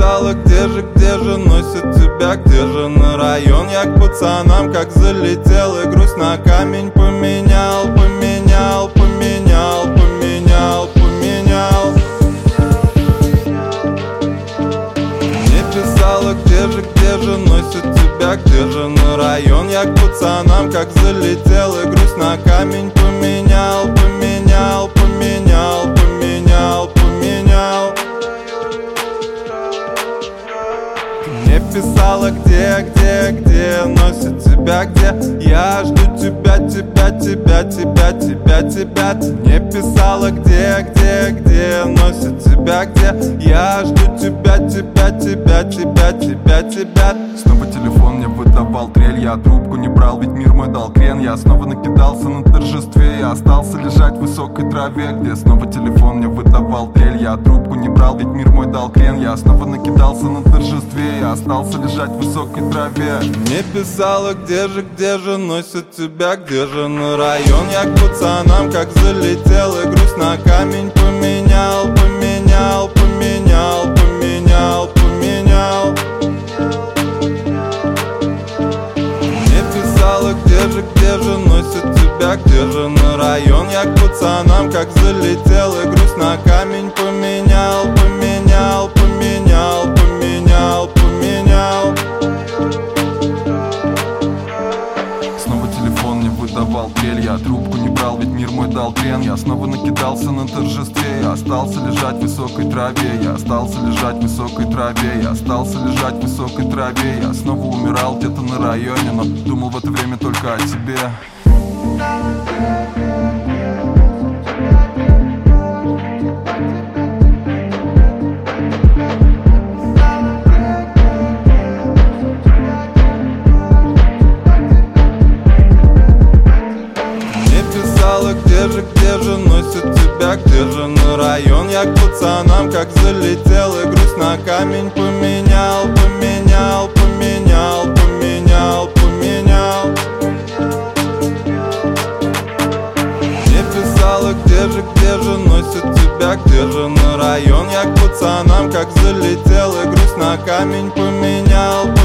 писала, где же носит тебя, где же на район? Я к пацанам как залетел и грусть на камень поменял. Мне писала, где же носит тебя, где же на район? Я к пацанам как залетел и грусть на камень поменял. Мне писала, где носит тебя, где я жду тебя. Ты мне писала, где носит тебя, где я жду тебя. Снова телефон мне выдавал трель, я трубку не брал, ведь мир мой дал крен. Я снова накидался на торжестве, я остался лежать в высокой траве, где снова телефон мне выдавал трель. Я трубку не брал, ведь мир мой дал крен. Я снова накидался на торжестве, я остался лежать в высокой траве. Мне писала, где же носит тебя, где же на район? Я к пацанам как залетел и грусть на камень поменял. Мне писала, где же носит тебя, где же на район? Я к пацанам как залетел и грусть на камень поменял. Снова телефон мне выдавал трель, я трубку не брал, ведь мир мой дал крен. Я снова накидался на торжестве, я остался лежать в высокой траве. Я остался лежать в высокой траве, я остался лежать в высокой траве. Я снова умирал где-то на районе, но думал в это время только о тебе. Где же носит тебя, где же на район? Я к пацанам как залетел и грусть на камень поменял. Мне писала, где же носит тебя, где же на район? Я к пацанам как залетел и грусть на камень поменял.